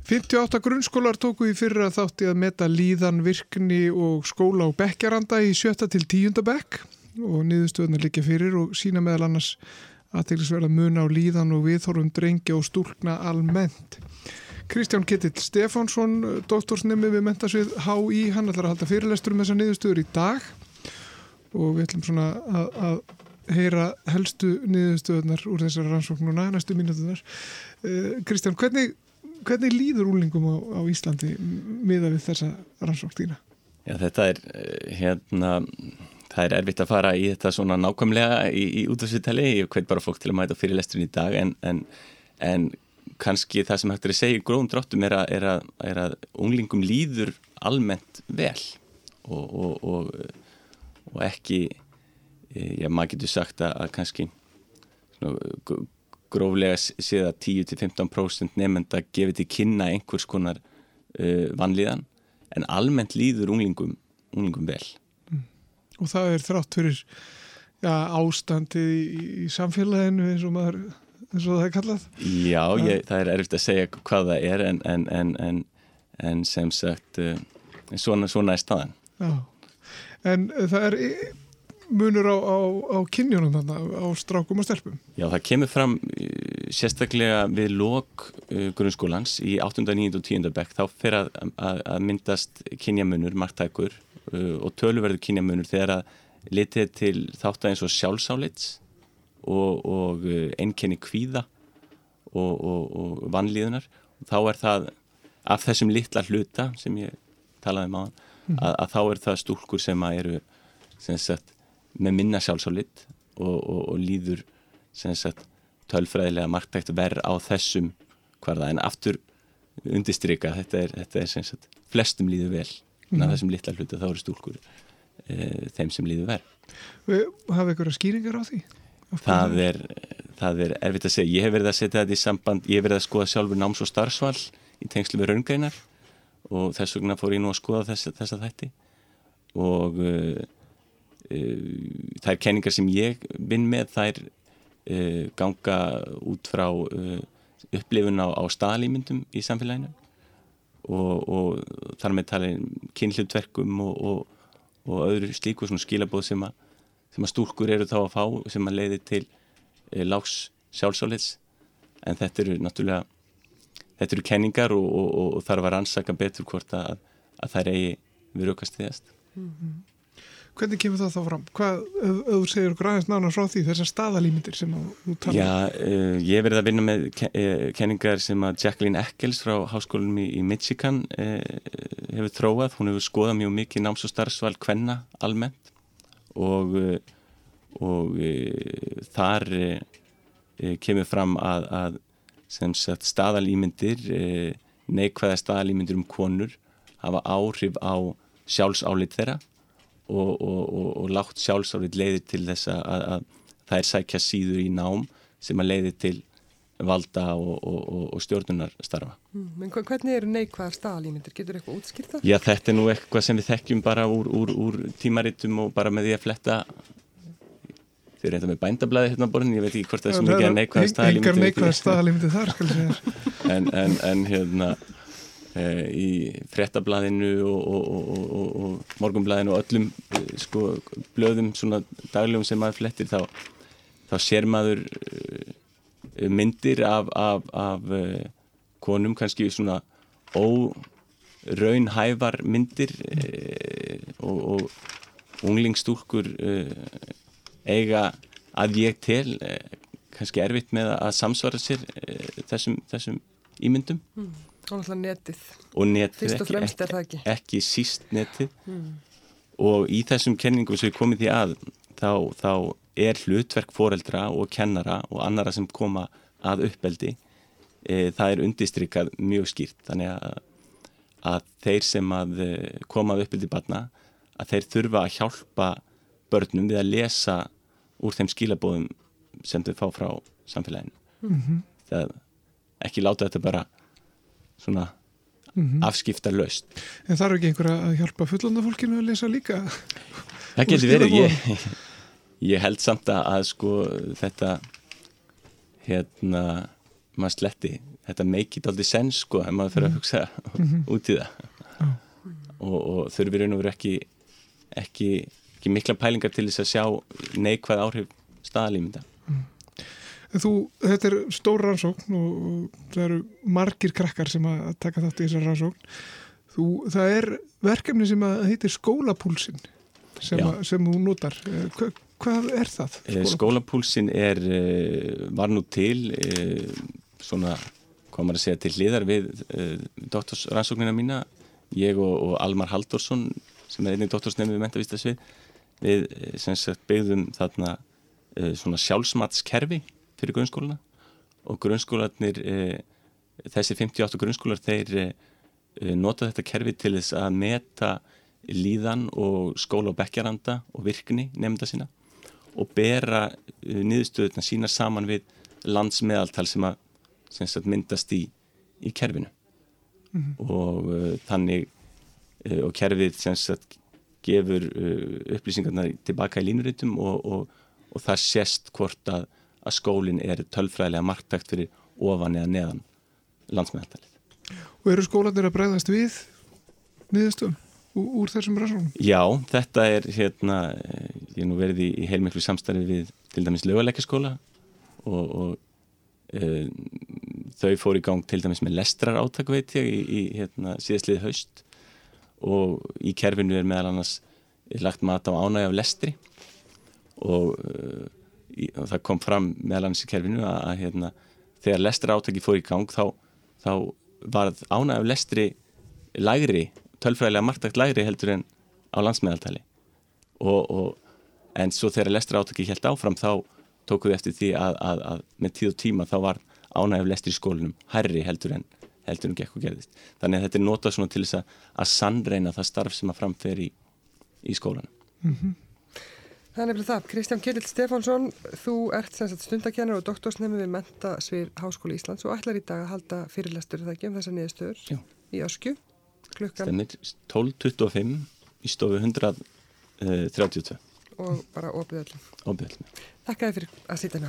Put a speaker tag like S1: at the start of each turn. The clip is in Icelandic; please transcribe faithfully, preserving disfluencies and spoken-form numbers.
S1: fimmtíu og átta grunnskólar tóku í fyrra þátti að meta líðan, virkni og skóla og bekkjaranda í sjötta til tíunda bekk og niðurstöðurnar liggja fyrir og sýna meðal annars athyglisverða mun á líðan og viðhorfum drengja og stúlkna almennt. Kristján Ketill Stefánsson, doktorsnemi við Menntasvið H í, hann ætlar að halda fyrirlestur um þessar niðurstöður í dag og við ætlum svona að, að heyra helstu niðurstöðurnar úr þessar rannsóknuna, næstu mínúturnar. Uh, Kristján, hvernig Hvernig líður úlingum á, á Íslandi miðað við þessa rannsókn þína?
S2: Já, þetta er hérna, það er erfitt að fara í þetta svona nákvæmlega í, í útvarpsviðtali. Ég hvet bara fólk til að mæta fyrirlesturinn í dag en, en, en kannski það sem hægt er að segja í grófum dráttum er að, er að, er að unglingum líður almennt vel og, og, og, og ekki, já, maður getur sagt að, að kannski svona, gróflega séð að tíu til fimmtán prósent nemenda gefið til kynna einhvers konar uh, vanlíðan en almennt líður unglingum, unglingum vel.
S1: Mm. Og það er þrátt fyrir ja, ástandið í, í samfélaginu eins og, maður, eins og það er kallað?
S2: Já, ég, það er erfitt að segja hvað það er en, en, en, en, en sem sagt uh, svona, svona er staðan.
S1: Já, en það er munur á, á, á kynjunum þarna, á strákum og stelpum?
S2: Já, það kemur fram uh, sérstaklega við lok uh, grunnskólans í áttunda, níunda og tíunda bekk þá fer að, að, að myndast kynjamunur, marktækur uh, og töluverður kynjamunur þegar að litið til þátt eins og sjálfsálits og, og uh, einkenni kvíða og, og, og vanlíðunar. Þá er það af þessum litla hluta sem ég talaði um áðan, mm. að, að þá er það stúlkur sem að eru sem sagt með minna sjálfsálit og, og, og líður sem sagt tölfræðilega marktækt verð á þessum hverða en aftur undirstrika þetta er, þetta er sem sagt flestum líður vel en mm. að þessum litla hluta þá eru stúlkur e, þeim sem líður verð.
S1: Hafa ykkur skýringar á því?
S2: Það er, það er erfitt að segja. Ég hef verið að setja þetta í samband, ég hef verið að skoða sjálfur náms- og starfsval í tengslu við raungreinar og þess vegna fór ég nú að skoða þessa, þessa þætti og uh, þær kenningar sem ég vinn með þær uh, ganga út frá uh, upplifun á, á staðalímyndum í samfélaginu og, og þar með tala kynhlutverkum og, og, og öðru slíku svona skilaboð sem að, sem að stúlkur eru þá að fá sem að leiði til uh, lágs sjálfsálits en þetta eru náttúrulega þetta eru kenningar og, og, og, og þarf að rannsaka betur hvort að, að þær eigi við rökast þiðast.
S1: Mm-hmm. Hvernig kemur það þá fram? Hvað, ef þú segir okkur aðeins nánar frá því, þessar staðalímyndir sem þú talar?
S2: Já, uh, ég hef verið að vinna með ke- uh, kenningar sem að Jacqueline Eccles frá háskólanum í, í Michigan uh, hefur þróað. Hún hefur skoðað mjög mikið náms- og starfsval kvenna almennt og, uh, og uh, þar uh, kemur fram að, að sem sagt staðalímyndir, uh, neikvæða staðalímyndir um konur hafa áhrif á sjálfsálit þeirra Og, og, og, og lágt sjálfsálit leiðir til þess að, að þær sækja síður í nám sem að leiðir til valda og, og, og stjórnunarstarfa.
S3: Mm, en hvernig eru neikvæðar staðalímyndir? Getur eitthvað útskýrt það?
S2: Já, þetta er nú eitthvað sem við þekkjum bara úr, úr, úr tímaritum og bara með því að fletta þið er eitthvað með bændablaði hérna á borðinu, ég veit ekki hvort það er svo mikið neikvæðar staðalímyndir.
S1: Engar neikvæðar staðalímyndir þar, skal ég segja.
S2: en, en, en hérna í fréttablaðinu og, og, og, og, og morgunblaðinu og öllum sko, blöðum svona daglegum sem maður flettir þá, þá sér maður myndir af, af, af konum kannski svona óraunhæfar myndir og, og unglingsstúlkur eiga að ég tel kannski erfitt með að samsvara sér þessum, þessum ímyndum.
S3: Mm. Og náttúrulega netið.
S2: Og netið,
S3: fyrst og fremst
S2: ekki,
S3: er það ekki.
S2: Ekki síst netið.
S3: Mm.
S2: Og í þessum kenningum sem við komum því að, þá, þá er hlutverk foreldra og kennara og annara sem koma að uppeldi, e, það er undirstrikað mjög skýrt. Þannig að, að þeir sem að koma að uppeldi barna, að þeir þurfa að hjálpa börnum við að lesa úr þeim skilabóðum sem þau fá frá samfélaginu.
S1: Mm-hmm.
S2: Það ekki láta þetta bara svona mm-hmm. afskiptarlaust.
S1: En þarf ekki einhver að hjálpa fullorðna fólkinu að lesa líka?
S2: Það getur verið. Ég, ég held samt að sko þetta hérna maður sletti þetta make it aldrei sense sko, ef maður fyrir að hugsa
S1: Mhm.
S2: út í það
S1: Já.
S2: og, og þurfi raun og veru ekki, ekki, ekki mikla pælingar til þess að sjá neikvæð áhrif staðalímynda.
S1: En þú, þetta er stór rannsókn og, og það eru margir krakkar sem að taka þátt í þessar rannsókn. Þú, það er verkefni sem að heitir skólapúlsin sem,
S2: Já.
S1: að, sem þú notar. Eh, Hva, hvað er það?
S2: Eh, Skólapúlsin er, eh, var nú til eh, svona, hvað maður að segja, til hliðar við eh, doktorsrannsóknina mína. Ég og, og Almar Halldórsson, sem er einnig doktorsnemi við menntavísindasvið, við eh, sem sagt byggðum þarna eh, svona sjálfsmatskerfi fyrir grunnskólana og grunnskólarnir, eh, þessi fimmtíu og átta grunnskólar, þeir eh, nota þetta kerfi til þess að meta líðan og skóla og bekkjaranda og virkni nefnda sína og bera uh, niðurstöðuna sína saman við landsmeðaltal sem að sem sagt, myndast í, í kerfinu.
S1: Mhm.
S2: Og uh, þannig uh, og kerfið sem sagt, gefur uh, upplýsingarna tilbaka í línuritum og, og, og það sést hvort að, að skólinn er tölfræðilega marktækt fyrir ofan eða neðan landsmeðaltalið.
S1: Og eru skólarnir að bregðast við niðurstöðum úr, úr þessum rannsóknum?
S2: Já, þetta er hérna, ég er nú verið í, í heilmiklu samstarfi við til dæmis Laugalækjarskóla og, og e, þau fóru í gang til dæmis með lestrar átak veit ég í, í hérna, síðastliðið haust og í kerfinu er meðal annars lagt mat á ánægju af lestri og, e, í, og það kom fram meðal annars í kerfinu að, að hérna, þegar lestrar átaki fóru í gang þá, þá varð ánægju af lestri lægri, tölfræðilega marktækt lægri heldur en á landsmeðaltali og, og, en svo þegar lestra átaki hélt áfram þá tókuð eftir því að, að, að með tíð og tíma þá var ánægju af lestri í skólanum hærri heldur en heldur en gekk og gerðist. Þannig að þetta er notað svona til þess að, að sannreina það starf sem að framfer í, í skólanum.
S1: Mhm.
S3: Það er nefnilega það. Kristján Ketill Stefánsson, þú ert sem sagt stundakennar og doktorsnemi við Menntasvið Háskóla Íslands og ætlar í dag að halda fyrirlestur það ekki um þessar niðurstöður
S2: Já.
S3: í Öskju klukkan
S2: Stemmir tólf tuttugu og fimm í stofu hundrað þrjátíu og tvö
S3: og bara opið öllum.
S2: Opið öllum.
S3: Þakka þér fyrir að sitja með